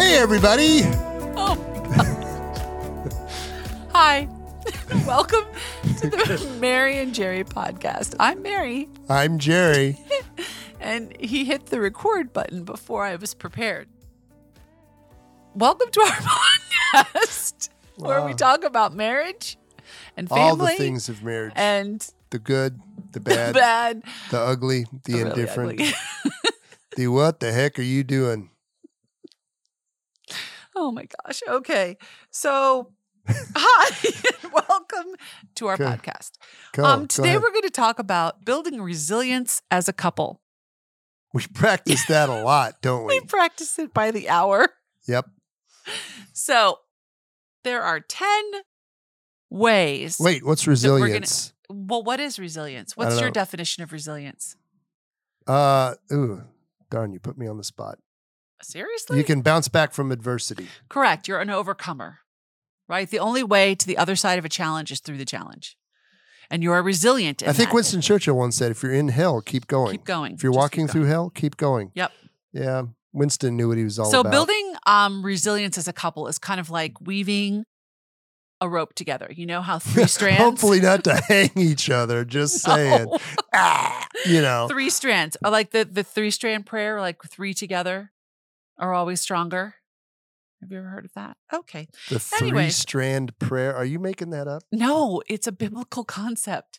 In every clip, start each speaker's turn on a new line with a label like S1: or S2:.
S1: Hey, everybody.
S2: Oh. Hi. Welcome to the Mary and Jerry podcast. I'm Mary.
S1: I'm Jerry.
S2: And he hit the record button before I was prepared. Welcome to our podcast where we talk about marriage and family.
S1: All the things of marriage.
S2: And
S1: the good, the bad, the ugly, the indifferent.
S2: Really
S1: the what the heck are you doing?
S2: Oh my gosh. Okay. So, hi. Welcome to our podcast. Today we're going to talk about building resilience as a couple.
S1: We practice that a lot, don't we?
S2: We practice it by the hour.
S1: Yep.
S2: So, there are 10 ways.
S1: Wait, what's resilience?
S2: What is resilience? What's your definition of resilience?
S1: Darn, you put me on the spot.
S2: Seriously?
S1: You can bounce back from adversity.
S2: Correct. You're an overcomer, right? The only way to the other side of a challenge is through the challenge. And you are resilient in
S1: I think
S2: that.
S1: Winston Churchill once said, if you're in hell, keep going.
S2: Keep going.
S1: If you're walking through hell, keep going.
S2: Yep.
S1: Yeah. Winston knew what he was all
S2: about.
S1: So
S2: building resilience as a couple is kind of like weaving a rope together. You know how 3 strands?
S1: Hopefully not to hang each other, just saying. No.
S2: 3 strands. I like the 3-strand prayer, like 3 together are always stronger. Have you ever heard of that? Okay.
S1: The 3-strand prayer. Are you making that up?
S2: No, it's a biblical concept.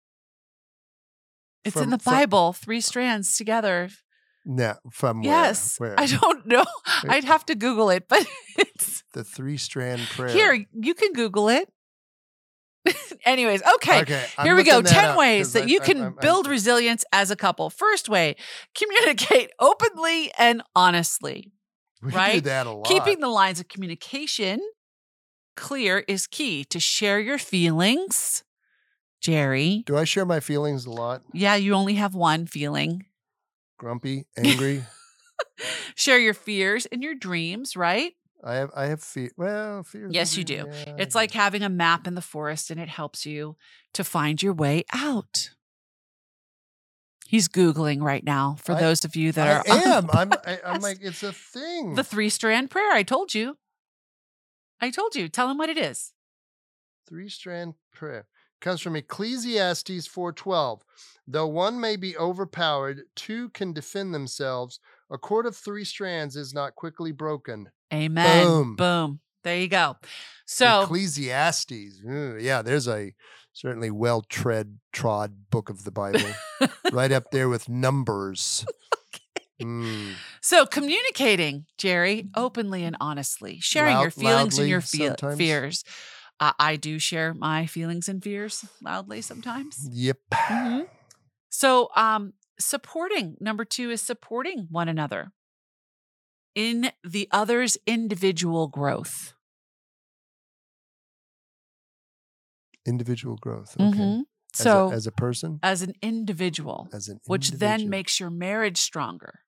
S2: It's in the Bible, 3 strands together.
S1: No, from where?
S2: Yes.
S1: Where?
S2: I don't know. I'd have to Google it, but it's
S1: the 3-strand prayer.
S2: Here, you can Google it. Anyways, okay. Here we go. 10 ways that you can build resilience as a couple. First way, communicate openly and honestly.
S1: We
S2: right?
S1: do that a lot.
S2: Keeping the lines of communication clear is key to share your feelings. Jerry.
S1: Do I share my feelings a lot?
S2: Yeah, you only have one feeling.
S1: Grumpy, angry.
S2: Share your fears and your dreams, right?
S1: I have fears. Well, fears.
S2: Yes, you do. Yeah, it's like having a map in the forest, and it helps you to find your way out. He's Googling right now for those of you that are.
S1: I'm like, it's a thing.
S2: The 3-strand prayer. I told you. Tell him what it is.
S1: 3-strand prayer comes from Ecclesiastes 4:12. Though one may be overpowered, 2 can defend themselves. A cord of 3 strands is not quickly broken.
S2: Amen. Boom. There you go. So
S1: Ecclesiastes. Yeah, there's a certainly well-trod book of the Bible. Right up there with Numbers.
S2: Okay. So communicating, Jerry, openly and honestly, sharing your feelings and your fears. I do share my feelings and fears loudly sometimes.
S1: Yep.
S2: Mm-hmm. So supporting. Number 2 is supporting one another in the other's individual growth.
S1: Individual growth. Okay.
S2: Mm-hmm. So
S1: as a person?
S2: As an individual. Which then makes your marriage stronger.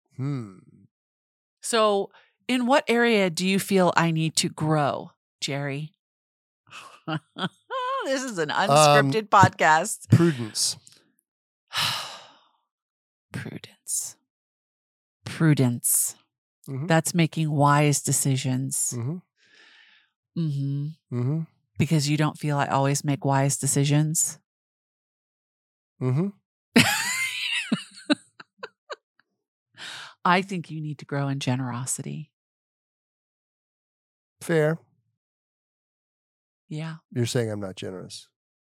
S2: So in what area do you feel I need to grow, Jerry? This is an unscripted podcast.
S1: Prudence.
S2: Prudence. Mm-hmm. That's making wise decisions.
S1: Mm-hmm.
S2: Mm-hmm.
S1: Mm-hmm.
S2: Because you don't feel I always make wise decisions.
S1: Mm-hmm.
S2: I think you need to grow in generosity.
S1: Fair.
S2: Yeah.
S1: You're saying I'm not generous.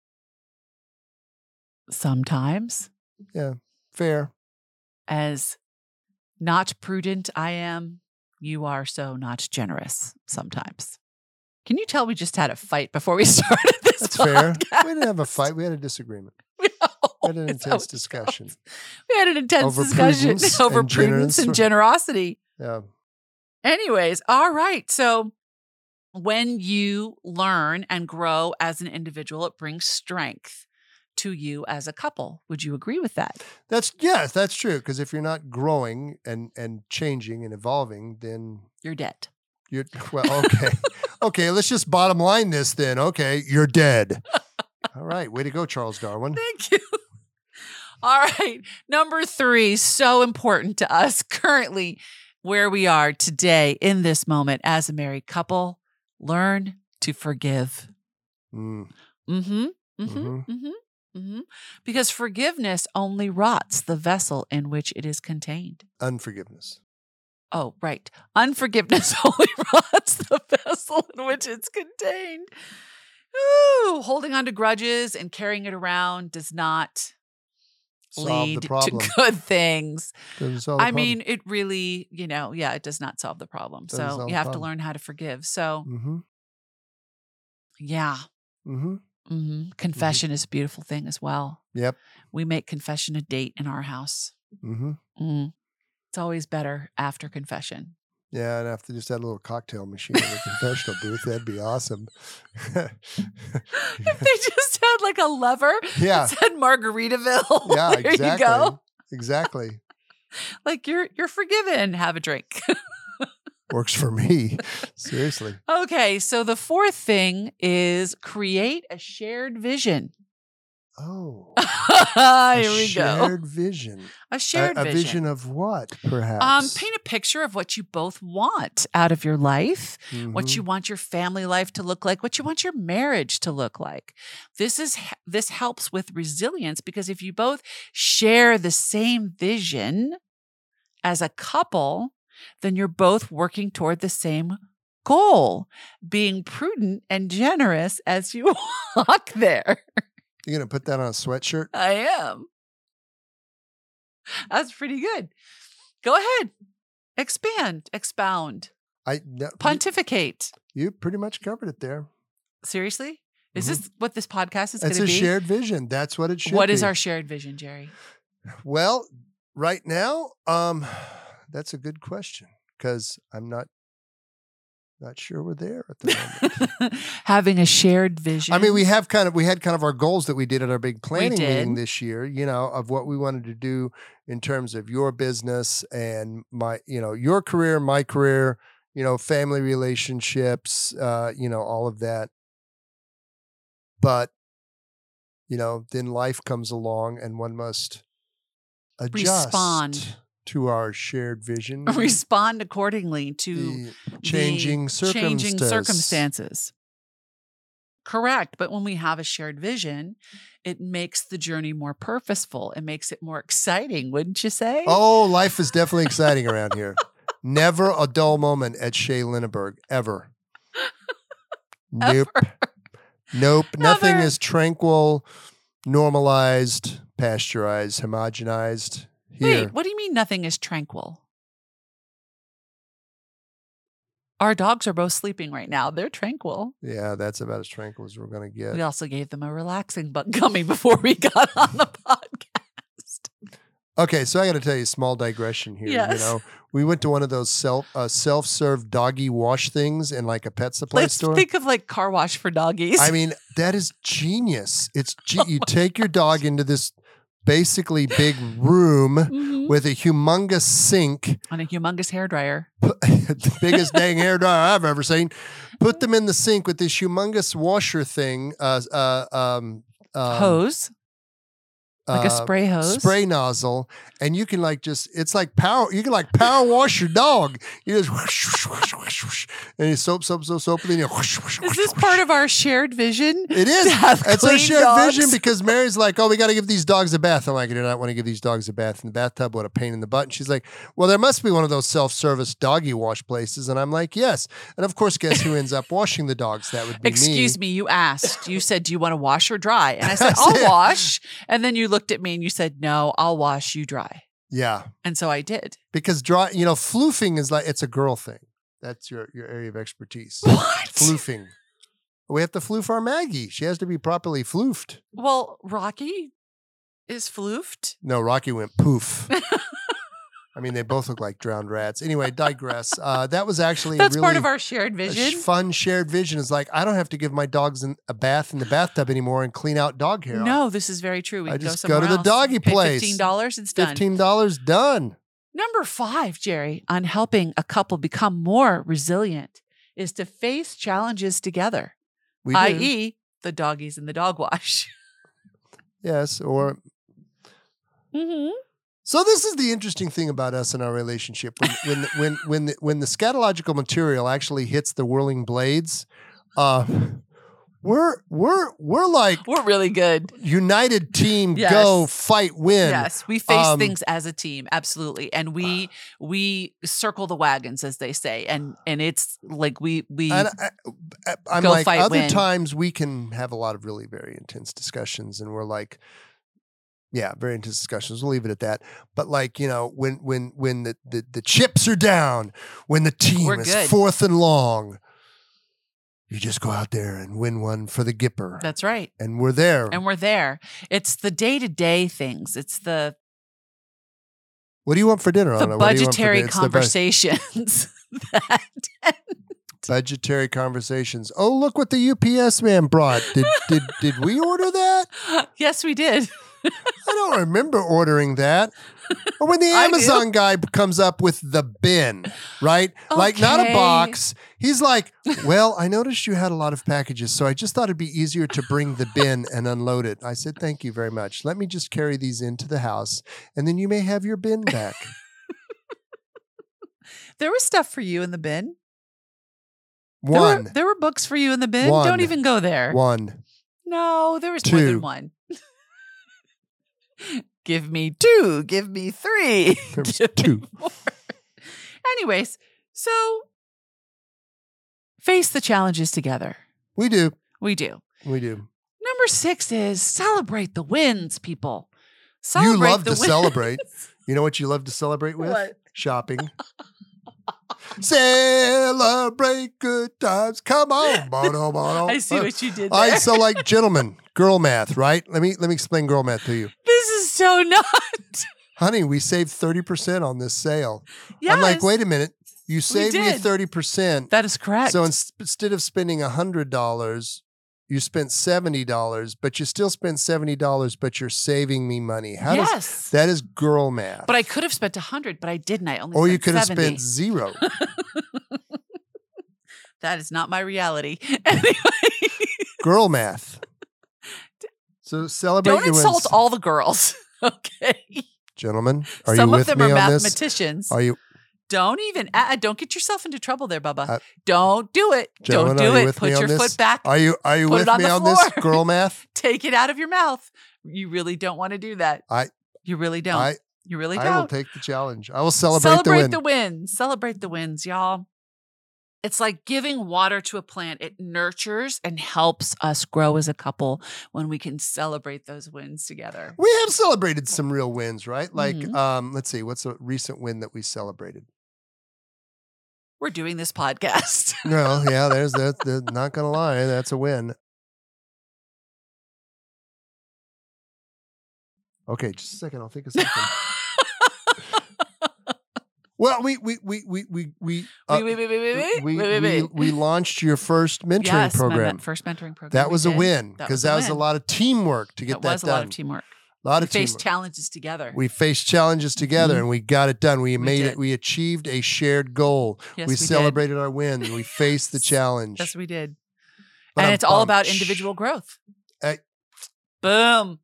S2: Sometimes.
S1: Yeah. Fair.
S2: As not prudent I am, you are so not generous sometimes. Can you tell we just had a fight before we started this
S1: That's
S2: podcast?
S1: Fair. We didn't have a fight. We had a disagreement. We had an intense discussion.
S2: We had an intense discussion over prudence and generosity.
S1: Yeah.
S2: Anyways, all right. So when you learn and grow as an individual, it brings strength to you as a couple. Would you agree with that?
S1: That's true. Because if you're not growing and changing and evolving, then
S2: you're dead.
S1: Okay. Okay, let's just bottom line this then. Okay, you're dead. All right, way to go, Charles Darwin.
S2: Thank you. All right, number 3, so important to us currently. where we are today in this moment as a married couple. Learn to forgive. Because forgiveness only rots the vessel in which it is contained.
S1: Unforgiveness.
S2: Oh, right. Unforgiveness only rots the vessel in which it's contained. Ooh, holding on to grudges and carrying it around does not lead to good things.
S1: Doesn't solve the problem.
S2: mean, it really, it does not solve the problem. So you have to learn how to forgive. So, yeah. Confession is a beautiful thing as well.
S1: Yep.
S2: We make confession a date in our house. It's always better after confession.
S1: Yeah, and after just that little cocktail machine in the confessional booth, that'd be awesome.
S2: If they just had like a lever that said Margaritaville.
S1: Yeah,
S2: there
S1: exactly.
S2: You go.
S1: Exactly.
S2: Like you're forgiven. Have a drink.
S1: Works for me. Seriously.
S2: Okay, so the fourth thing is create a shared vision.
S1: Oh.
S2: Here we go.
S1: A shared vision.
S2: A shared vision.
S1: A vision of what, perhaps?
S2: Paint a picture of what you both want out of your life, what you want your family life to look like, what you want your marriage to look like. This helps with resilience because if you both share the same vision as a couple, then you're both working toward the same goal, being prudent and generous as you walk there.
S1: You're going to put that on a sweatshirt?
S2: I am. That's pretty good. Go ahead. Expand, expound, pontificate.
S1: You pretty much covered it there.
S2: Seriously? Is this what this podcast is going to be?
S1: It's a shared vision. That's what it should be.
S2: What is our shared vision, Jerry?
S1: Well, right now, that's a good question because I'm not sure we're there at the moment.
S2: Having a shared vision.
S1: I mean, we had kind of our goals that we did at our big planning meeting this year, of what we wanted to do in terms of your business and my, your career, my career, family relationships, all of that. But, then life comes along and one must adjust.
S2: Respond
S1: to our shared vision.
S2: Respond accordingly to
S1: changing
S2: circumstances. Correct. But when we have a shared vision, it makes the journey more purposeful. It makes it more exciting, wouldn't you say?
S1: Oh, life is definitely exciting around here. Never a dull moment at Shea Linneberg, ever. Nope. Nope. Nothing is tranquil, normalized, pasteurized, homogenized. Here.
S2: Wait, what do you mean nothing is tranquil? Our dogs are both sleeping right now. They're tranquil.
S1: Yeah, that's about as tranquil as we're going to get.
S2: We also gave them a relaxing gummy before we got on the podcast.
S1: Okay, so I got to tell you a small digression here.
S2: Yes.
S1: We went to one of those self-serve doggy wash things in like a pet supply store.
S2: Let's think of like car wash for doggies.
S1: I mean, that is genius. You take your dog into this basically big room with a humongous sink
S2: and a humongous hairdryer.
S1: The biggest dang hairdryer I've ever seen. Put them in the sink with this humongous washer thing,
S2: hose. Like a spray hose?
S1: Spray nozzle. And you can it's like power, you can like power wash your dog. You just and you soap, and then you
S2: Is this part of our shared vision?
S1: It is. It's a shared vision because Mary's like, oh, we got to give these dogs a bath. I'm like, I do not want to give these dogs a bath in the bathtub. What a pain in the butt. And she's like, well, there must be one of those self-service doggy wash places. And I'm like, yes. And of course, guess who ends up washing the dogs? That would be
S2: Excuse me. You asked. You said, do you want to wash or dry? And I said, I'll wash. And then you looked at me and you said, no, I'll wash, you dry.
S1: Yeah.
S2: And so I did.
S1: Because floofing is like, it's a girl thing. That's your area of expertise.
S2: What?
S1: Floofing. We have to floof our Maggie. She has to be properly floofed.
S2: Well, Rocky is floofed.
S1: No, Rocky went poof. I mean, they both look like drowned rats. Anyway, digress. That was actually
S2: That's part of our shared vision.
S1: Fun shared vision is like, I don't have to give my dogs a bath in the bathtub anymore and clean out dog hair.
S2: No, this is very true. We
S1: I
S2: can
S1: just go to the doggy place.
S2: $15, it's done.
S1: $15 done.
S2: Number 5, Jerry, on helping a couple become more resilient is to face challenges together, i.e., the doggies and the dog wash.
S1: Yes, or So this is the interesting thing about us and our relationship. When the scatological material actually hits the whirling blades, we're
S2: really good.
S1: United team, go fight, win.
S2: Yes, we face things as a team, absolutely, and we circle the wagons, as they say, and it's like we.
S1: I'm
S2: go
S1: like
S2: fight,
S1: other
S2: win.
S1: times we can have a lot of really very intense discussions, and we're like. Yeah, very intense discussions. We'll leave it at that. But like, you know, when the chips are down, when the team is fourth and long, you just go out there and win one for the Gipper.
S2: That's right.
S1: And we're there.
S2: It's the day-to-day things. It's the
S1: What do you want for dinner?
S2: The budgetary conversations.
S1: Budgetary conversations. Oh, look what the UPS man brought. Did we order that?
S2: Yes, we did.
S1: I don't remember ordering that. Or when the Amazon guy comes up with the bin, right? Okay. Like not a box. He's like, well, I noticed you had a lot of packages, so I just thought it'd be easier to bring the bin and unload it. I said, thank you very much. Let me just carry these into the house, and then you may have your bin back.
S2: There was stuff for you in the bin. There were books for you in the bin. Don't even go there.
S1: One.
S2: No, there was more than one. Give me 2. Give me 3.
S1: There's 2.
S2: Anyways, so face the challenges together.
S1: We do.
S2: Number 6 is celebrate the wins, people.
S1: You love to celebrate. You know what you love to celebrate with?
S2: What?
S1: Shopping. Celebrate good times. Come on.
S2: I see what you did there.
S1: So like gentlemen, girl math, right? Let me explain girl math to you.
S2: This is so not.
S1: Honey, we saved 30% on this sale.
S2: Yes.
S1: I'm like, wait a minute. You saved me 30%.
S2: That is correct.
S1: So instead of spending $100, you spent $70, but you still spent $70, but you're saving me money. That is girl math.
S2: But I could have spent $100, but I didn't. I only spent
S1: Or you could have
S2: 70.
S1: spent 0.
S2: That is not my reality. Anyway.
S1: Girl math. So celebrate your wins.
S2: Don't insult all the girls. Okay.
S1: Gentlemen, are you with me on this?
S2: Some of them are mathematicians.
S1: Are you?
S2: Don't even, don't get yourself into trouble there, Bubba. Don't do it.
S1: Don't
S2: do it. Put your foot back.
S1: Are you with me on this, girl math?
S2: Take it out of your mouth. You really don't want to do that. You really don't. You really don't.
S1: I will take the challenge. I will celebrate the win.
S2: Celebrate the wins, y'all. It's like giving water to a plant. It nurtures and helps us grow as a couple when we can celebrate those wins together.
S1: We have celebrated some real wins, right? Like, let's see, what's a recent win that we celebrated?
S2: We're doing this podcast.
S1: Well, yeah, there's that. Not gonna lie, that's a win. Okay, just a second. I'll think of something. Well, we launched your first mentoring program.
S2: First mentoring program.
S1: That was a win because that was a lot of teamwork to get that done.
S2: That was a lot of teamwork. We faced challenges together.
S1: And we got it done. We made it. We achieved a shared goal.
S2: Yes,
S1: we celebrated our win. We faced the challenge.
S2: Yes, we did. And it's all about individual growth. Boom.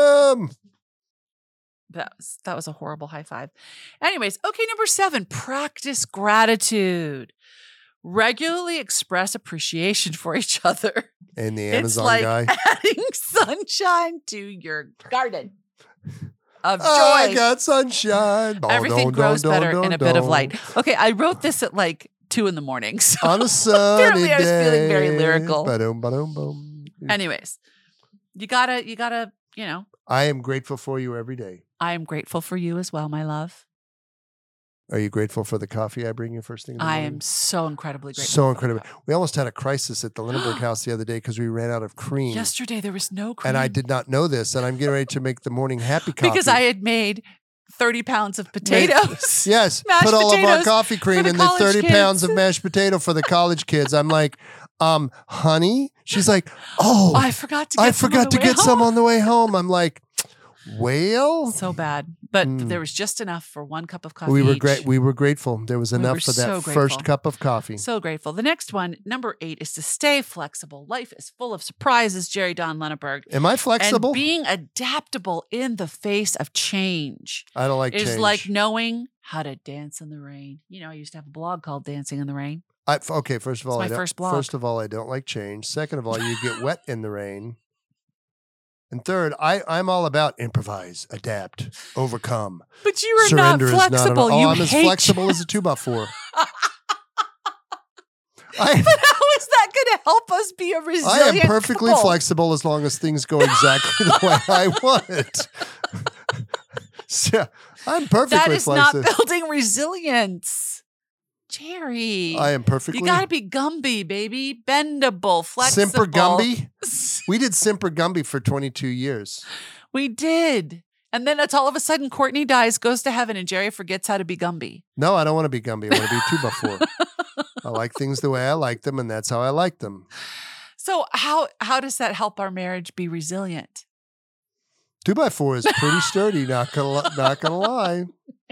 S2: That was a horrible high five. Anyways, okay, number 7, practice gratitude. Regularly express appreciation for each other.
S1: And the Amazon guy.
S2: Adding sunshine to your garden of joy.
S1: I got sunshine.
S2: Everything grows better in a bit of light. Okay, I wrote this at like 2 a.m. So
S1: on a sunny day.
S2: I was feeling very lyrical.
S1: Ba-dum.
S2: Anyways, you gotta, you know.
S1: I am grateful for you every day.
S2: I am grateful for you as well, my love.
S1: Are you grateful for the coffee I bring you first thing in the morning?
S2: I am so incredibly grateful.
S1: So incredibly. We almost had a crisis at the Lindenberg house the other day because we ran out of cream.
S2: Yesterday there was no cream.
S1: And I did not know this. And I'm getting ready to make the morning happy coffee.
S2: Because I had made 30 pounds of potatoes.
S1: Yes. Put all of our coffee cream in the 30 pounds of mashed potato for the college kids. I'm like, honey? She's like,
S2: I forgot to get some on the way home.
S1: I'm like, well,
S2: so bad. But there was just enough for 1 cup of coffee.
S1: We were
S2: each.
S1: We were grateful. There was enough for that first cup of coffee.
S2: So grateful. The next one, number 8, is to stay flexible. Life is full of surprises, Jerry Don Lenneberg.
S1: Am I flexible?
S2: And being adaptable in the face of change.
S1: I don't like change.
S2: It's like knowing how to dance in the rain. You know, I used to have a blog called Dancing in the Rain.
S1: Okay, first of all,
S2: first blog.
S1: First of all, I don't like change. Second of all, you get wet in the rain. And third, I'm all about improvise, adapt, overcome.
S2: But you are not flexible.
S1: I'm as flexible as a 2x4.
S2: But how is that going to help us be a resilient
S1: I am perfectly flexible as long as things go exactly the way I want. So, I'm perfectly flexible.
S2: That is not building resilience. Jerry.
S1: I am perfectly.
S2: You got to be Gumby, baby. Bendable, flexible.
S1: Semper Gumby? We did Semper Gumby for 22 years.
S2: We did. And then it's all of a sudden Courtney dies, goes to heaven, and Jerry forgets how to be Gumby.
S1: No, I don't want to be Gumby. I want to be 2x4. I like things the way I like them, and that's how I like them.
S2: So how does that help our marriage be resilient?
S1: 2x4 is pretty sturdy, not gonna lie.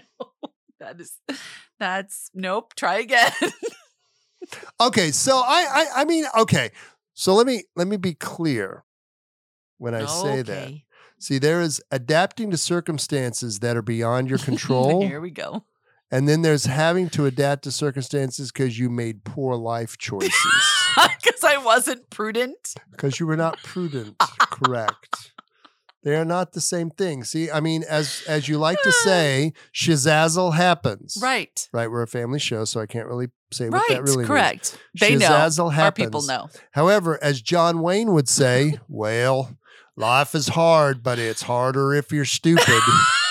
S2: That's nope. Try again.
S1: Okay, so I mean, okay. So let me be clear when I say that. See, there is adapting to circumstances that are beyond your control.
S2: Here we go.
S1: And then there's having to adapt to circumstances because you made poor life choices.
S2: Because I wasn't prudent.
S1: Because you were not prudent. Correct. They are not the same thing. See, I mean, as you like to say, shizazzle happens.
S2: Right.
S1: Right. We're a family show, so I can't really say what that really
S2: correct.
S1: means.
S2: They
S1: shizazzle
S2: know.
S1: happens.
S2: Our people know.
S1: However, as John Wayne would say, well, life is hard, but it's harder if you're stupid.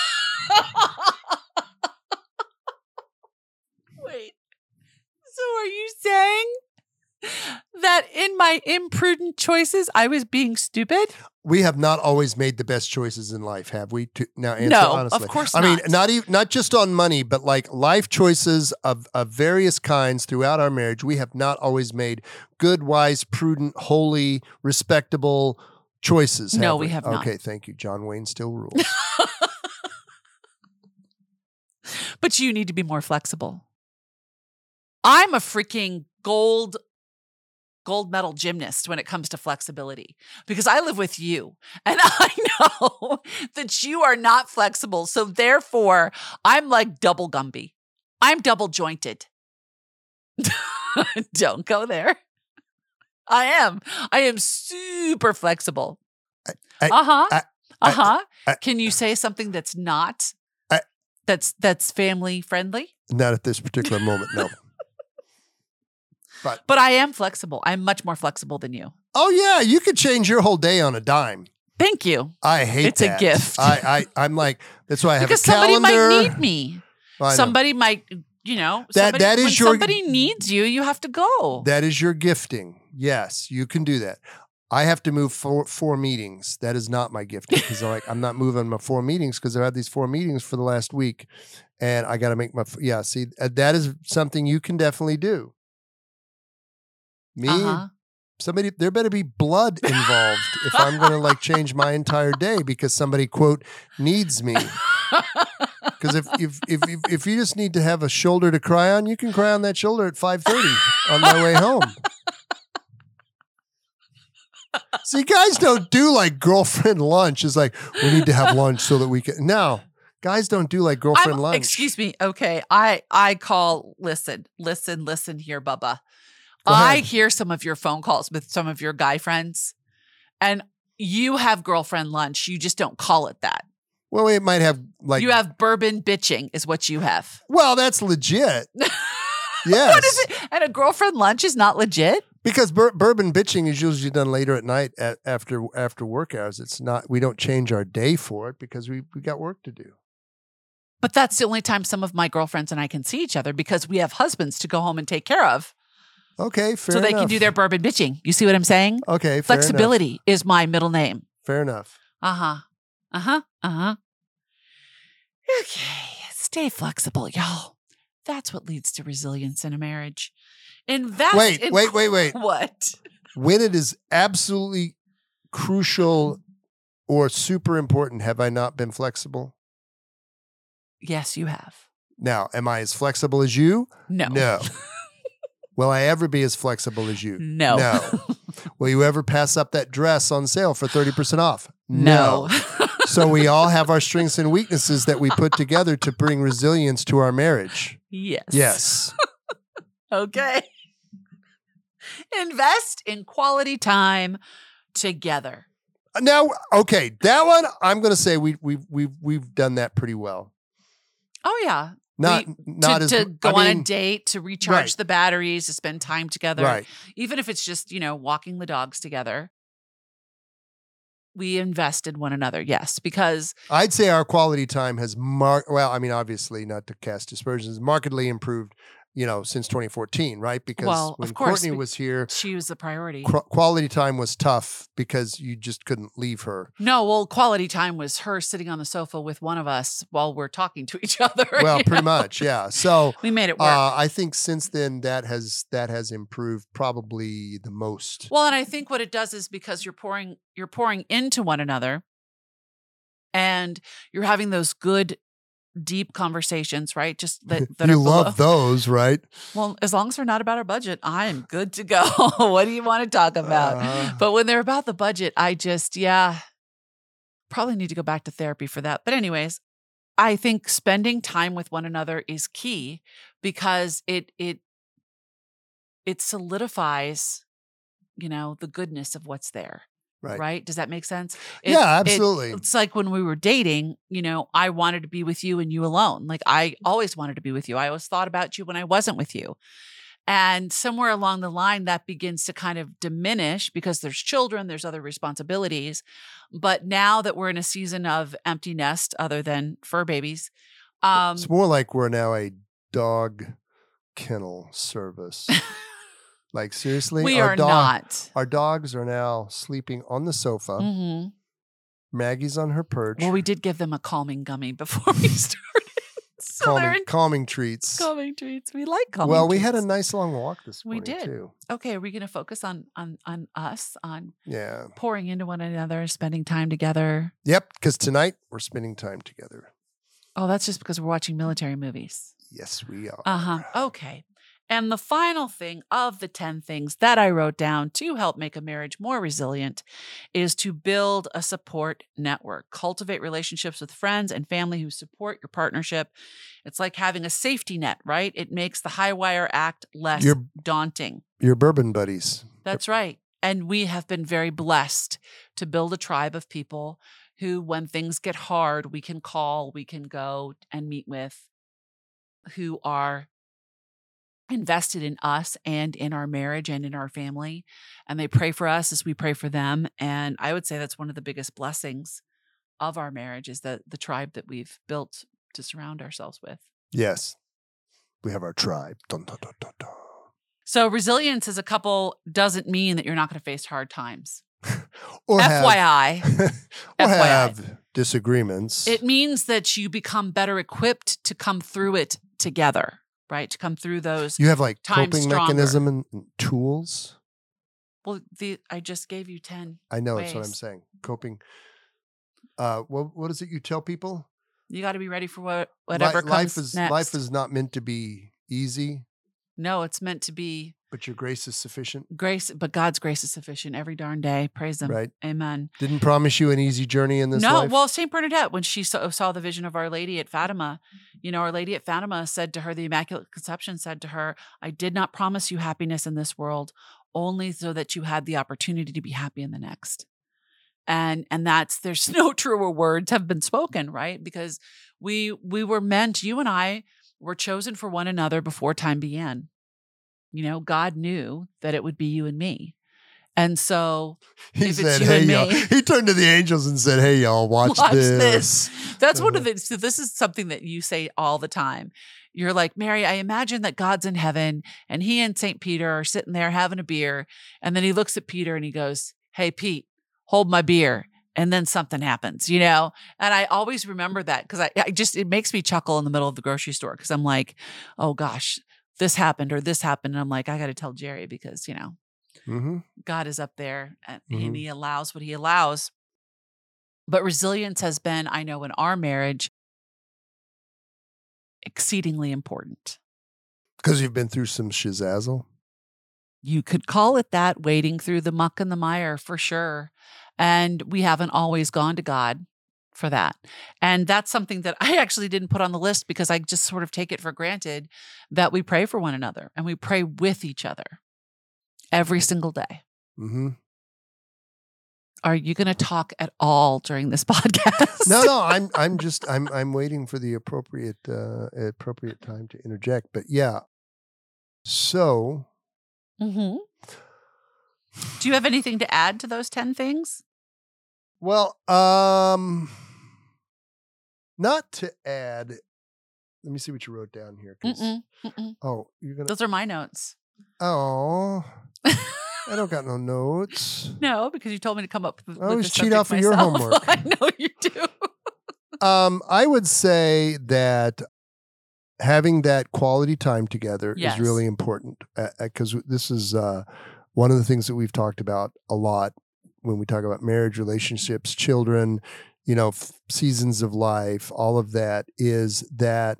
S2: Wait. So are you saying that in my imprudent choices, I was being stupid?
S1: We have not always made the best choices in life, have we? Now, answer
S2: no,
S1: honestly.
S2: Of course not.
S1: I mean, not just on money, but like life choices of various kinds throughout our marriage. We have not always made good, wise, prudent, holy, respectable choices.
S2: No, we have not.
S1: Okay, thank you. John Wayne still rules.
S2: But you need to be more flexible. I'm a freaking gold medal gymnast when it comes to flexibility because I live with you and I know that you are not flexible. So therefore, I'm like double Gumby. I'm double jointed. Don't go there. I am super flexible. Can you say something that's not that's family friendly?
S1: Not at this particular moment, no.
S2: But I am flexible. I'm much more flexible than you.
S1: Oh, yeah. You could change your whole day on a dime.
S2: Thank you.
S1: I hate that.
S2: It's a gift.
S1: I'm like, that's why I have
S2: because
S1: a calendar.
S2: Somebody might need me. Well, somebody might, somebody needs you, you have to go.
S1: That is your gifting. Yes, you can do that. I have to move four meetings. That is not my gifting because I'm not moving my 4 meetings because I've had these 4 meetings for the last week. And I got to make see, that is something you can definitely do. Me, somebody, there better be blood involved if I'm going to change my entire day because somebody, quote, needs me. Because if you just need to have a shoulder to cry on, you can cry on that shoulder at 5:30 on my way home. See, guys don't do girlfriend lunch. It's like, we need to have lunch so that we can. No, guys don't do girlfriend lunch.
S2: Excuse me. Okay. I call, listen here, Bubba. I hear some of your phone calls with some of your guy friends, and you have girlfriend lunch. You just don't call it that.
S1: Well, it might have
S2: you have bourbon bitching is what you have.
S1: Well, that's legit. Yes.
S2: What is it? And a girlfriend lunch is not legit?
S1: Because bourbon bitching is usually done later at night after work hours. It's not. We don't change our day for it because we got work to do.
S2: But that's the only time some of my girlfriends and I can see each other because we have husbands to go home and take care of.
S1: Okay, fair
S2: enough. So they can do their bourbon bitching. You see what I'm saying?
S1: Okay, fair
S2: Flexibility
S1: enough.
S2: is my middle name.
S1: Fair enough.
S2: Okay, stay flexible, y'all. That's what leads to resilience in a marriage. Invest in...
S1: Wait.
S2: What?
S1: When it is absolutely crucial or super important, have I not been flexible?
S2: Yes, you have.
S1: Now, am I as flexible as you?
S2: No.
S1: No. Will I ever be as flexible as you?
S2: No.
S1: No. Will you ever pass up that dress on sale for 30% off?
S2: No.
S1: So we all have our strengths and weaknesses that we put together to bring resilience to our marriage.
S2: Yes.
S1: Yes.
S2: Okay. Invest in quality time together.
S1: Now, okay, that one I'm going to say we've done that pretty well.
S2: Oh yeah. To go on a date, to recharge the batteries, to spend time together.
S1: Right.
S2: Even if it's just, walking the dogs together. We invest in one another, yes, because
S1: I'd say our quality time has obviously not to cast aspersions, markedly improved, since 2014, right? Because when Courtney was here,
S2: she was the priority.
S1: Quality time was tough because you just couldn't leave her.
S2: No, well, quality time was her sitting on the sofa with one of us while we're talking to each other.
S1: Well, pretty much, yeah. So
S2: we made it work.
S1: I think since then that has improved probably the most.
S2: Well, and I think what it does is because you're pouring into one another, and you're having those good, deep conversations, right? Just that
S1: you love those, right?
S2: Well, as long as they're not about our budget, I am good to go. What do you want to talk about? But when they're about the budget, I just, probably need to go back to therapy for that. But anyways, I think spending time with one another is key because it solidifies, the goodness of what's there. Right. Does that make sense?
S1: Absolutely.
S2: It's like when we were dating, I wanted to be with you and you alone. Like I always wanted to be with you. I always thought about you when I wasn't with you. And somewhere along the line, that begins to kind of diminish because there's children, there's other responsibilities. But now that we're in a season of empty nest, other than fur babies.
S1: It's more like we're now a dog kennel service. Like, seriously?
S2: We are not.
S1: Our dogs are now sleeping on the sofa.
S2: Mm-hmm.
S1: Maggie's on her perch.
S2: Well, we did give them a calming gummy before we started. So
S1: calming treats.
S2: Calming treats. We like calming treats.
S1: Well, we had a nice long walk this morning,
S2: we did.
S1: Too.
S2: Okay, are we going to focus on us, pouring into one another, spending time together?
S1: Yep, because tonight we're spending time together.
S2: Oh, that's just because we're watching military movies.
S1: Yes, we are.
S2: Uh-huh. Okay. And the final thing of the 10 things that I wrote down to help make a marriage more resilient is to build a support network. Cultivate relationships with friends and family who support your partnership. It's like having a safety net, right? It makes the high wire act less daunting.
S1: Your bourbon buddies.
S2: That's right. And we have been very blessed to build a tribe of people who, when things get hard, we can call, we can go and meet with, who are invested in us and in our marriage and in our family. And they pray for us as we pray for them. And I would say that's one of the biggest blessings of our marriage is the tribe that we've built to surround ourselves with.
S1: Yes. We have our tribe. Dun, dun, dun, dun, dun.
S2: So resilience as a couple doesn't mean that you're not going to face hard times.
S1: or
S2: FYI.
S1: Have disagreements.
S2: It means that you become better equipped to come through it together. Right, to come through those.
S1: You have like
S2: coping
S1: mechanism and tools.
S2: Well, I just gave you 10.
S1: I know
S2: ways.
S1: That's what I'm saying. Coping. What is it you tell people?
S2: You got to be ready for whatever comes next.
S1: Life is not meant to be easy.
S2: No, it's meant to be.
S1: But your grace is sufficient.
S2: But God's grace is sufficient every darn day. Praise Him.
S1: Right.
S2: Amen.
S1: Didn't promise you an easy journey in this life?
S2: No, well, St. Bernadette, when she saw the vision of Our Lady at Fatima, Our Lady at Fatima said to her, the Immaculate Conception said to her, I did not promise you happiness in this world, only so that you had the opportunity to be happy in the next. And there's no truer words have been spoken, right? Because we were meant, you and I were chosen for one another before time began. God knew that it would be you and me. And so
S1: he said, hey, y'all. He turned to the angels and said, hey, y'all, watch this.
S2: That's one of the, so this is something that you say all the time. You're like, Mary, I imagine that God's in heaven and he and St. Peter are sitting there having a beer. And then he looks at Peter and he goes, hey, Pete, hold my beer. And then something happens, And I always remember that because it makes me chuckle in the middle of the grocery store because I'm like, oh gosh, this happened or this happened. And I'm like, I got to tell Jerry because,
S1: mm-hmm.
S2: God is up there and he allows what he allows. But resilience has been, I know in our marriage, exceedingly important.
S1: Because you've been through some shizazzle?
S2: You could call it that, wading through the muck and the mire for sure. And we haven't always gone to God for that. And that's something that I actually didn't put on the list because I just sort of take it for granted that we pray for one another and we pray with each other every single day.
S1: Mm-hmm.
S2: Are you going to talk at all during this podcast?
S1: No. I'm waiting for the appropriate time to interject. But yeah. So.
S2: Mm-hmm. Do you have anything to add to those 10 things?
S1: Well, not to add. Let me see what you wrote down here. Oh, you're gonna.
S2: Those are my notes.
S1: Oh. I don't got no notes.
S2: No, because you told me to come up with
S1: I always
S2: the
S1: cheat off of your homework.
S2: I know you do.
S1: I would say that having that quality time together is really important because this is one of the things that we've talked about a lot when we talk about marriage, relationships, children, seasons of life, all of that is that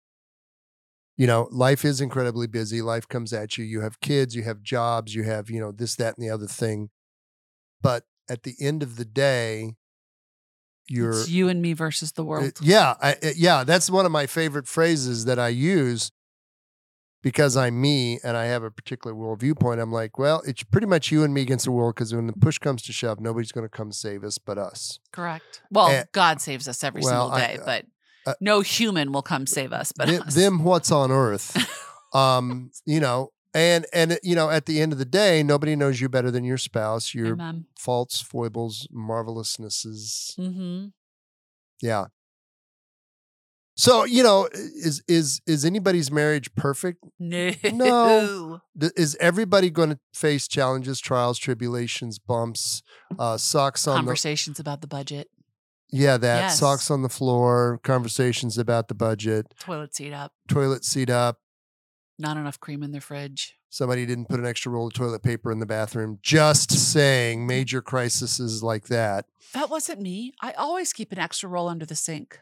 S1: life is incredibly busy. Life comes at you. You have kids, you have jobs, you have, this, that, and the other thing. But at the end of the day,
S2: it's you and me versus the world.
S1: That's one of my favorite phrases that I use because I'm me and I have a particular world viewpoint. I'm like, well, it's pretty much you and me against the world because when the push comes to shove, nobody's going to come save us but us.
S2: Correct. Well, God saves us every single day, but no human will come save us but us.
S1: Them what's on earth, and at the end of the day, nobody knows you better than your spouse, your faults, foibles, marvelousnesses.
S2: Mm-hmm.
S1: Yeah. So, is anybody's marriage perfect? No. Is everybody going to face challenges, trials, tribulations, bumps, socks on
S2: conversations about the budget?
S1: Yeah, socks on the floor, conversations about the budget.
S2: Toilet seat up. Not enough cream in the fridge.
S1: Somebody didn't put an extra roll of toilet paper in the bathroom. Just saying, major crises like that.
S2: That wasn't me. I always keep an extra roll under the sink.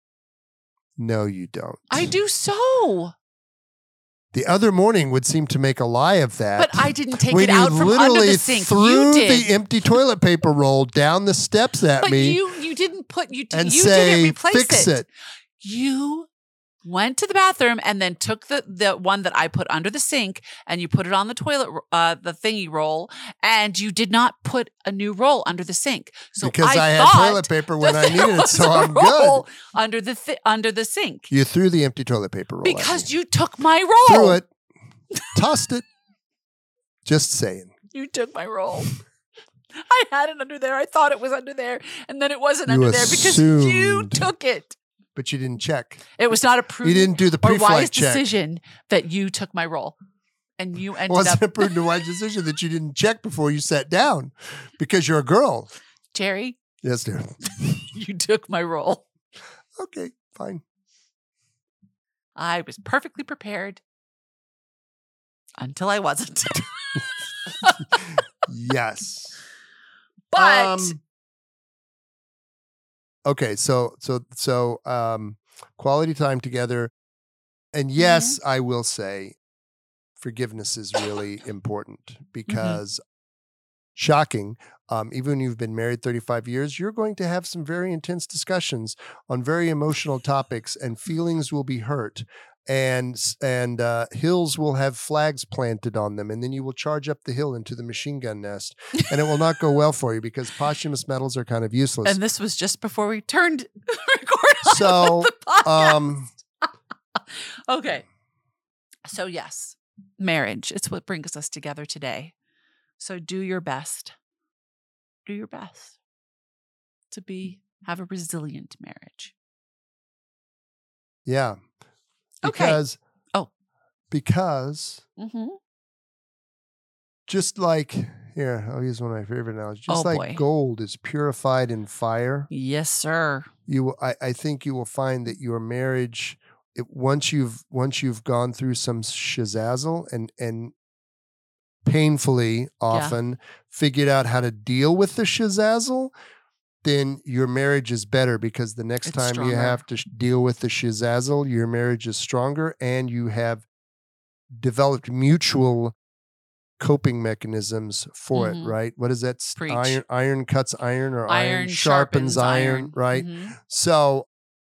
S1: No, you don't.
S2: I do so.
S1: The other morning would seem to make a lie of that.
S2: But I didn't take it out from under the sink.
S1: Threw the empty toilet paper roll down the steps at me.
S2: But you didn't put you
S1: and
S2: you
S1: say,
S2: didn't replace
S1: fix it.
S2: You went to the bathroom and then took the one that I put under the sink and you put it on the toilet, the thingy roll, and you did not put a new roll under the sink. So
S1: because I had toilet paper when I needed it, so I'm good.
S2: Under the sink.
S1: You threw the empty toilet paper roll
S2: because you took my roll.
S1: Threw it, tossed it. Just saying.
S2: You took my roll. I had it under there. I thought it was under there, and then it wasn't under there because you took it.
S1: But you didn't check.
S2: It was not a prudent
S1: you didn't do the pre-flight
S2: or wise
S1: check.
S2: decision that you took my roll. And you ended
S1: up... It wasn't
S2: a
S1: prudent or wise decision that you didn't check before you sat down because you're a girl.
S2: Jerry?
S1: Yes, dear.
S2: You took my roll.
S1: Okay, fine.
S2: I was perfectly prepared until I wasn't.
S1: Yes.
S2: But...
S1: Okay, so quality time together. And yes, I will say forgiveness is really important because shocking, even when you've been married 35 years, you're going to have some very intense discussions on very emotional topics and feelings will be hurt. And hills will have flags planted on them, and then you will charge up the hill into the machine gun nest, and it will not go well for you because posthumous medals are kind of useless.
S2: And this was just before we turned record on
S1: so,
S2: the podcast. Okay. So yes, marriage. It's what brings us together today. So do your best. Do your best to have a resilient marriage.
S1: Yeah. Because just like here, I'll use one of my favorite analogies. Just like gold is purified in fire.
S2: Yes, sir.
S1: I think you will find that your marriage, once you've gone through some shizazzle and painfully often figured out how to deal with the shizazzle, then your marriage is better because the next time you have to deal with the shizazzle, your marriage is stronger and you have developed mutual coping mechanisms for it, right? What is that? Iron cuts iron, or iron sharpens iron, right? So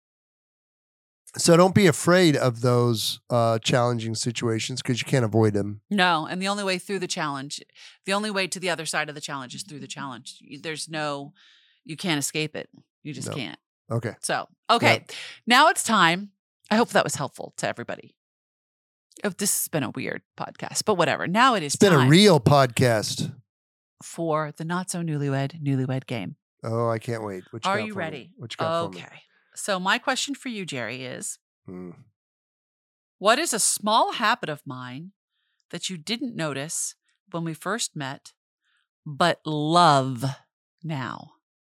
S1: don't be afraid of those challenging situations because you can't avoid them.
S2: No, and the only way through the challenge, the only way to the other side of the challenge is through the challenge. You can't escape it. You just can't.
S1: Okay.
S2: So, now it's time. I hope that was helpful to everybody. This has been a weird podcast, but whatever. Now it is time.
S1: It's been a real podcast.
S2: For the Not So Newlywed Game.
S1: Oh, I can't wait.
S2: Are you ready?
S1: What you got for me?
S2: Okay. So my question for you, Jerry, is what is a small habit of mine that you didn't notice when we first met, but love now?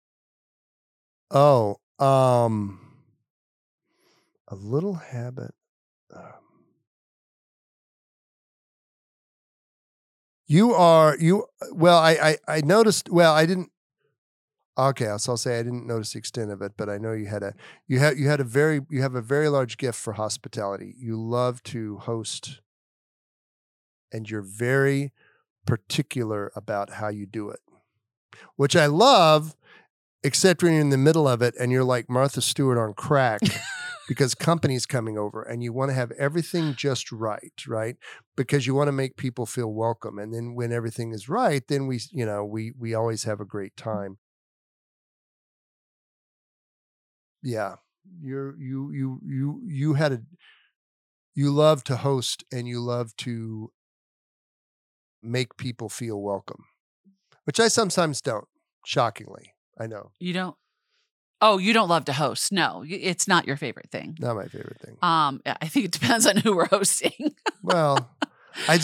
S1: Oh, a little habit. I noticed, I didn't. Okay, so I'll say I didn't notice the extent of it, but I know you have a very large gift for hospitality. You love to host, and you're very particular about how you do it, which I love, except when you're in the middle of it and you're like Martha Stewart on crack because company's coming over and you want to have everything just right? Because you want to make people feel welcome. And then when everything is right, then we always have a great time. Yeah. You love to host and you love to make people feel welcome, which I sometimes don't, shockingly. I know.
S2: You don't? Oh, you don't love to host. No, it's not your favorite thing.
S1: Not my favorite thing.
S2: I think it depends on who we're hosting.
S1: Well, my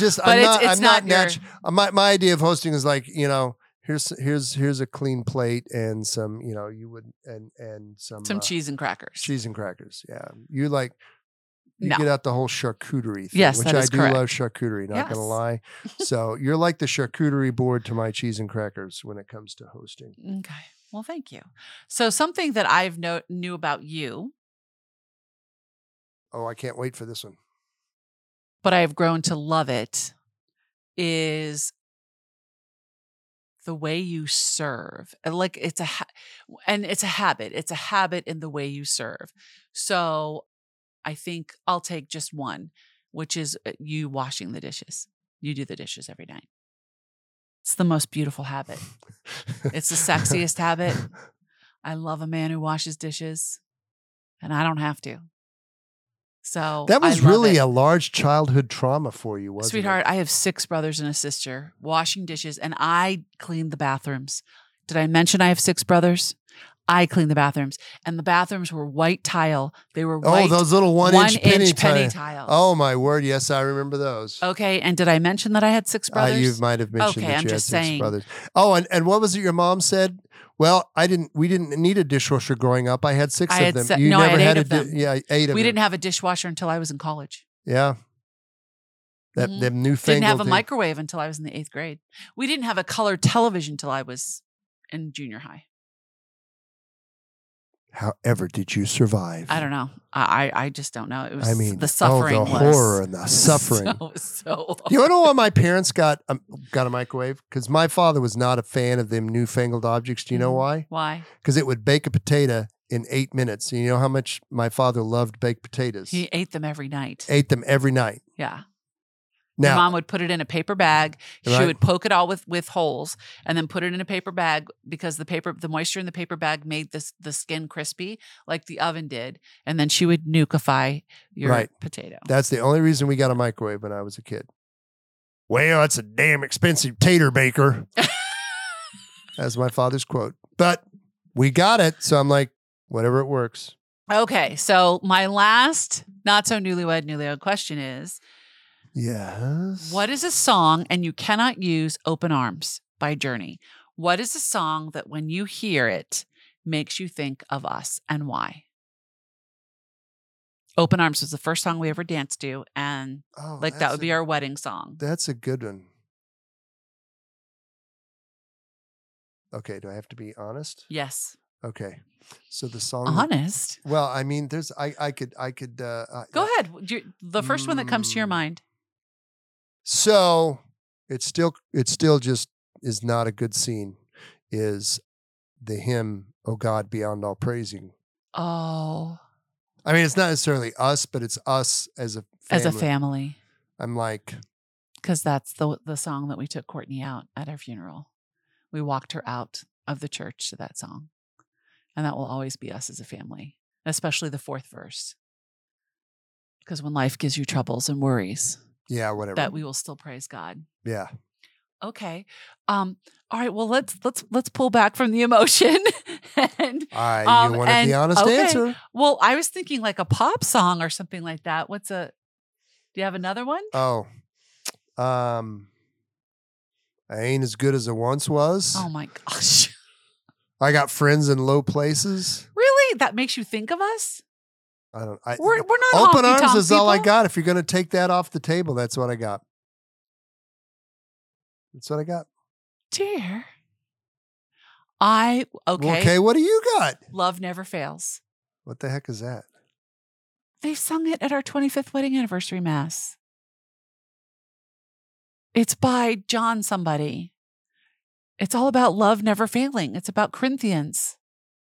S1: idea of hosting is like, here's a clean plate and some, and some
S2: cheese and crackers.
S1: Cheese and crackers. Yeah. You get out the whole charcuterie thing,
S2: yes,
S1: which I do
S2: correct.
S1: love charcuterie, not going to lie. So you're like the charcuterie board to my cheese and crackers when it comes to hosting.
S2: Okay. Well, thank you. So something that I've knew about you.
S1: Oh, I can't wait for this one.
S2: But I've grown to love it is the way you serve. Like it's a habit. It's a habit in the way you serve. So I think I'll take just one, which is you washing the dishes. You do the dishes every night. It's the most beautiful habit. It's the sexiest habit. I love a man who washes dishes, and I don't have to. So
S1: that was really a large childhood trauma for you, wasn't it?
S2: Sweetheart, I have 6 brothers and a sister washing dishes, and I clean the bathrooms. Did I mention I have 6 brothers? I cleaned the bathrooms, and the bathrooms were white tile. They were white.
S1: Oh, those little 1-inch penny
S2: tiles.
S1: Oh my word! Yes, I remember those.
S2: Okay, and did I mention that I had 6 brothers?
S1: You might have mentioned that you had 6 brothers. Oh, and what was it your mom said? Well, we didn't need a dishwasher growing up. I had 6 of them.
S2: I had 8 of them.
S1: 8 of them.
S2: We didn't have a dishwasher until I was in college.
S1: Yeah. Them newfangled.
S2: Didn't have a microwave until I was in the 8th grade. We didn't have a color television until I was in junior high.
S1: However, did you survive?
S2: I don't know. I just don't know. It was the suffering.
S1: The horror and the suffering.
S2: So
S1: you want to know why my parents got a microwave? Because my father was not a fan of them newfangled objects. Do you know why?
S2: Why?
S1: Because it would bake a potato in 8 minutes. And you know how much my father loved baked potatoes?
S2: He ate them every night.
S1: Yeah.
S2: Now, Mom would put it in a paper bag. She would poke it all with holes and then put it in a paper bag because the moisture in the paper bag made the skin crispy like the oven did. And then she would nukeify your potato.
S1: That's the only reason we got a microwave when I was a kid. Well, that's a damn expensive tater baker. That's my father's quote. But we got it. So I'm like, whatever it works.
S2: Okay. So my last not so newlywed question is,
S1: yes.
S2: what is a song, and you cannot use Open Arms by Journey? What is a song that when you hear it makes you think of us, and why? Open Arms was the first song we ever danced to, and that would be our wedding song.
S1: That's a good one. Okay, do I have to be honest?
S2: Yes.
S1: Okay. So the song.
S2: Honest.
S1: Well, I mean, there's. I could.
S2: Go ahead. The first one that comes to your mind.
S1: So it still just is not a good scene. Is the hymn, "Oh God, beyond all praising."
S2: Oh.
S1: I mean, it's not necessarily us, but it's us as a family.
S2: As a family.
S1: I'm like,
S2: because that's the song that we took Courtney out at our funeral. We walked her out of the church to that song. And that will always be us as a family, especially the fourth verse. Because when life gives you troubles and worries,
S1: yeah, whatever,
S2: that we will still praise God.
S1: Yeah.
S2: Okay. All right. Well, let's pull back from the emotion. And,
S1: you wanted the honest answer.
S2: Well, I was thinking like a pop song or something like that. Do you have another one?
S1: Oh, I ain't as good as I once was.
S2: Oh my gosh.
S1: I got friends in low places.
S2: Really? That makes you think of us?
S1: We're
S2: not
S1: open arms is
S2: people.
S1: all I got. If you're going to take that off the table, that's what I got. That's what I got.
S2: Dear.
S1: Okay. Okay, what do you got?
S2: Love Never Fails.
S1: What the heck is that?
S2: They sung it at our 25th wedding anniversary mass. It's by John somebody. It's all about love never failing. It's about Corinthians.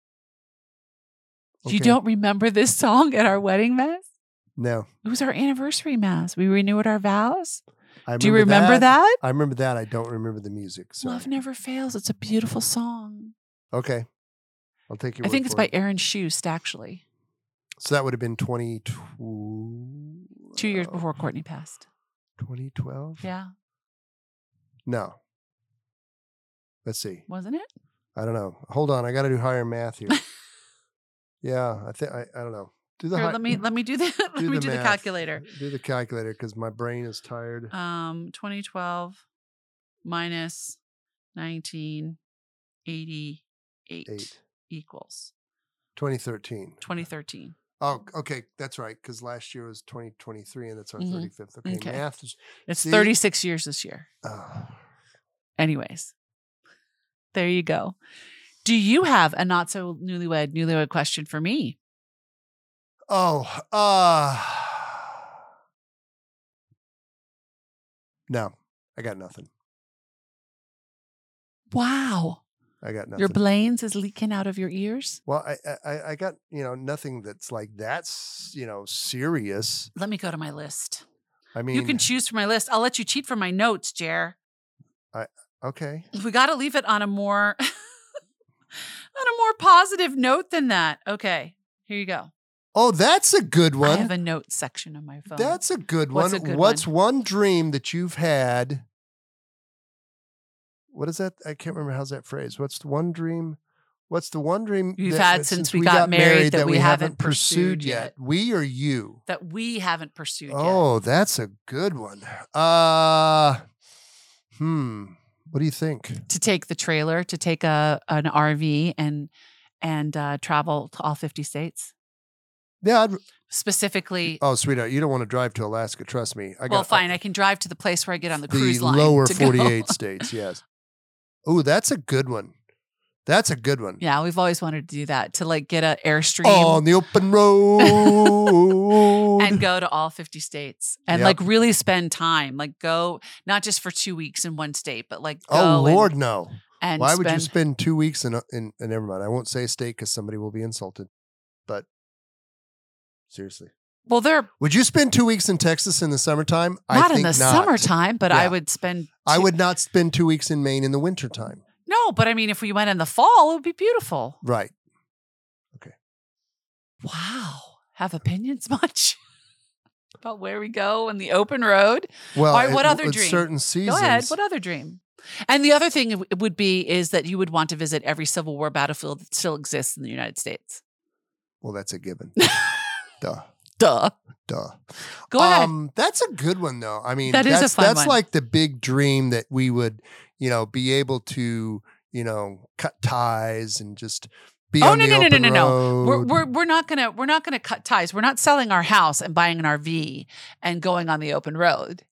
S2: Okay. You don't remember this song at our wedding mass?
S1: No.
S2: It was our anniversary mass. We renewed our vows. Do you remember that?
S1: I remember that. I don't remember the music. Sorry.
S2: Love Never Fails. It's a beautiful song.
S1: Okay. I'll take your word
S2: I think it's by
S1: it.
S2: Aaron Schust, actually.
S1: So that would have been 2012?
S2: 2 years before Courtney passed.
S1: 2012?
S2: Yeah.
S1: No. Let's see.
S2: Wasn't it?
S1: I don't know. Hold on. I got to do higher math here. Yeah. I think, I don't know.
S2: Let me do the calculator.
S1: Do the calculator because my brain is tired.
S2: 2012 minus 1988 equals
S1: 2013.
S2: 2013.
S1: Oh, okay. That's right. Because last year was 2023 and that's our 35th. Okay. Math is.
S2: It's 36 years this year. Anyways, there you go. Do you have a not so newlywed question for me?
S1: Oh, no, I got nothing.
S2: Wow.
S1: I got nothing.
S2: Your blains is leaking out of your ears?
S1: Well, I got, nothing that's like, that's, serious.
S2: Let me go to my list.
S1: I mean,
S2: you can choose from my list. I'll let you cheat from my notes, Jer.
S1: Okay.
S2: We got to leave it on a more, positive note than that. Okay, here you go.
S1: Oh, that's a good one.
S2: I have a notes section on my phone.
S1: That's a good one. What's one dream that you've had? What is that? I can't remember. How's that phrase? What's the one dream
S2: you've had since we got married that we haven't pursued yet?
S1: We or you?
S2: That we haven't pursued yet.
S1: Oh, that's a good one. What do you think?
S2: To take the trailer, to take an RV and travel to all 50 states.
S1: Yeah.
S2: Specifically.
S1: Oh, sweetheart, you don't want to drive to Alaska. Trust me.
S2: Fine. I can drive to the place where I get on the cruise line.
S1: The lower 48 states, yes. Oh, that's a good one. That's a good one.
S2: Yeah, we've always wanted to do that, to like get an Airstream.
S1: On the open road.
S2: And go to all 50 states. And like really spend time. Like go, not just for 2 weeks in one state, but like go.
S1: Oh, Lord, no.
S2: And
S1: why would you spend 2 weeks in never mind. I won't say state because somebody will be insulted. But seriously.
S2: Well,
S1: would you spend 2 weeks in Texas in the summertime?
S2: Not in the summertime, but I would spend.
S1: I would not spend 2 weeks in Maine in the wintertime.
S2: No, but I mean, if we went in the fall, it would be beautiful.
S1: Right. Okay.
S2: Wow. Have opinions much about where we go and the open road?
S1: Well,
S2: all right, what other dream?
S1: Certain seasons.
S2: Go ahead. What other dream? And the other thing is that you would want to visit every Civil War battlefield that still exists in the United States.
S1: Well, that's a given. Duh.
S2: Duh. Go ahead.
S1: That's a good one, though. I mean,
S2: that's a fun one.
S1: That's like the big dream that we would, be able to, cut ties and just be on the open road.
S2: No. We're not gonna cut ties. We're not selling our house and buying an RV and going on the open road.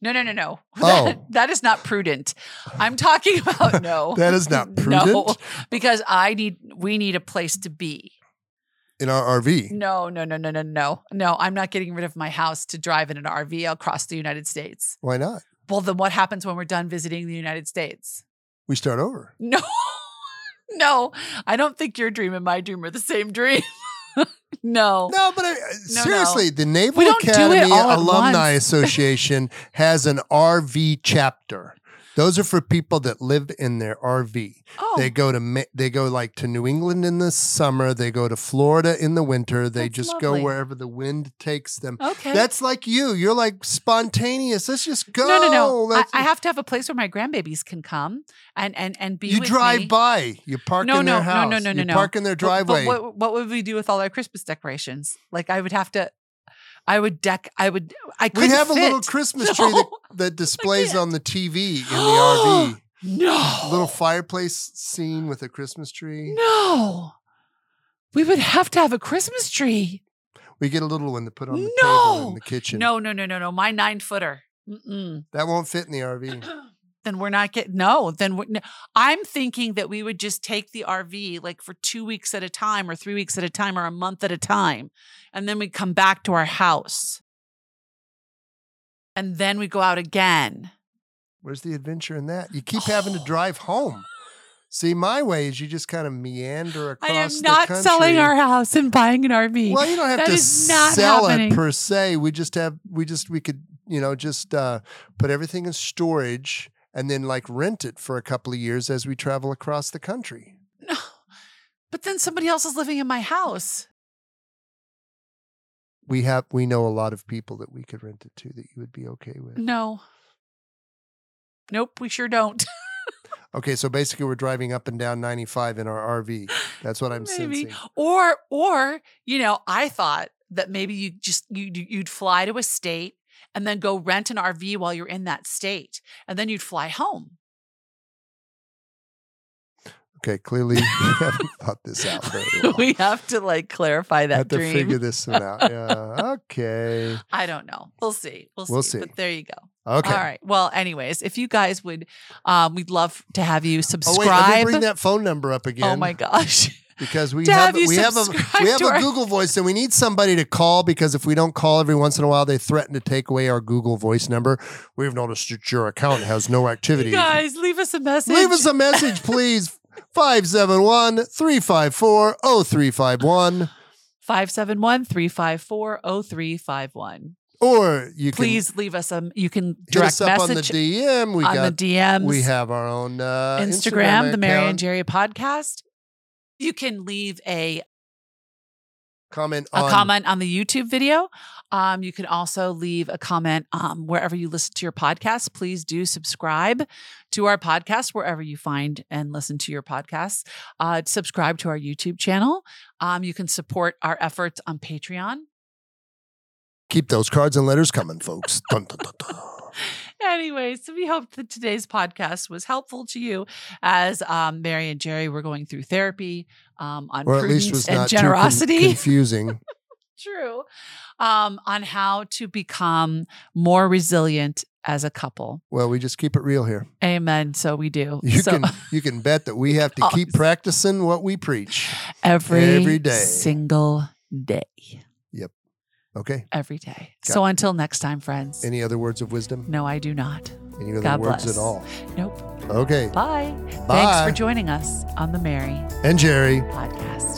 S2: No.
S1: Oh.
S2: That is not prudent. I'm talking about no.
S1: That is not prudent?
S2: No, because we need a place to be.
S1: In our RV?
S2: No. No, I'm not getting rid of my house to drive in an RV across the United States.
S1: Why not?
S2: Well, then what happens when we're done visiting the United States?
S1: We start over.
S2: No, I don't think your dream and my dream are the same dream. No,
S1: but seriously, the Naval
S2: do
S1: Academy Alumni Association has an RV chapter. Those are for people that live in their RV.
S2: Oh.
S1: They go like to New England in the summer. They go to Florida in the winter. They just
S2: lovely.
S1: go wherever the wind takes them.
S2: Okay.
S1: That's like you. You're like spontaneous. Let's just go.
S2: No. I have to have a place where my grandbabies can come and be with me.
S1: You drive by. You park in their house.
S2: No.
S1: You park in their driveway.
S2: But what would we do with all our Christmas decorations? Like I would have to. I couldn't
S1: We have
S2: fit.
S1: a little Christmas tree that displays on the TV in the RV.
S2: No.
S1: Little fireplace scene with a Christmas tree.
S2: No. We would have to have a Christmas tree.
S1: We get a little one to put on the table in the kitchen.
S2: No. My 9-footer. Mm-mm.
S1: That won't fit in the RV.
S2: Then we're not getting, I'm thinking that we would just take the RV like for 2 weeks at a time or 3 weeks at a time or a month at a time. And then we'd come back to our house. And then we go out again.
S1: Where's the adventure in that? You keep having to drive home. See, my way is you just kind of meander across the country.
S2: I am not selling our house and buying an RV.
S1: Well, you don't have to sell it per se. We could, put everything in storage and then like rent it for a couple of years as we travel across the country.
S2: No, but then somebody else is living in my house.
S1: We know a lot of people that we could rent it to that you would be okay with.
S2: No. Nope, we sure don't.
S1: Okay, so basically we're driving up and down 95 in our RV. That's what I'm sensing.
S2: Or I thought that maybe you'd fly to a state and then go rent an RV while you're in that state. And then you'd fly home.
S1: Okay, clearly we haven't thought this out very well.
S2: We have to clarify that dream.
S1: Have to figure this one out. Yeah, okay.
S2: I don't know. We'll see.
S1: We'll see.
S2: But there you go.
S1: Okay.
S2: All right. Well, anyways, if you guys would, we'd love to have you subscribe.
S1: Oh, wait, let me bring that phone number up again.
S2: Oh my gosh.
S1: Because we have a Google Voice and we need somebody to call because if we don't call every once in a while, they threaten to take away our Google Voice number. We've noticed that your account has no activity.
S2: You guys, leave us a message.
S1: Leave us a message, please. 571-354-0351.
S2: 571-354-0351.
S1: Or you
S2: please leave us you can direct
S1: hit us up
S2: message
S1: on the DM.
S2: the DMs.
S1: We have our own
S2: Instagram, the Mary and Jerry podcast. You can leave a comment on the YouTube video. You can also leave a comment wherever you listen to your podcast. Please do subscribe to our podcast wherever you find and listen to your podcasts. Subscribe to our YouTube channel. You can support our efforts on Patreon.
S1: Keep those cards and letters coming, folks. Dun, dun, dun, dun.
S2: Anyway, so we hope that today's podcast was helpful to you as Mary and Jerry were going through therapy on prudence and generosity.
S1: Confusing.
S2: True. On how to become more resilient as a couple.
S1: Well, we just keep it real here.
S2: Amen. So we do.
S1: You can bet that we have to keep practicing what we preach
S2: every
S1: day.
S2: Single day.
S1: Yep. Okay.
S2: Every day. So until next time, friends.
S1: Any other words of wisdom?
S2: No, I do not.
S1: Any other words at all?
S2: Nope.
S1: Okay.
S2: Bye. Thanks for joining us on the Mary
S1: and Jerry
S2: podcast.